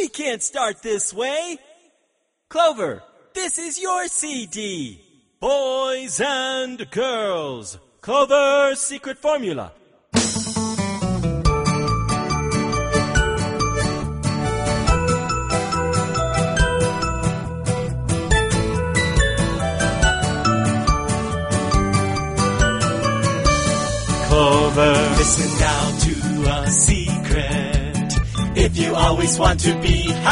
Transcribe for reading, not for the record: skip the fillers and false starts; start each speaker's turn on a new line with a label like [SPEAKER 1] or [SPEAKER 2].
[SPEAKER 1] We can't start this way. Clover, this is your CD. Boys and girls, Clover's secret formula. Clover, listen now to a secret. If you always want to be happy,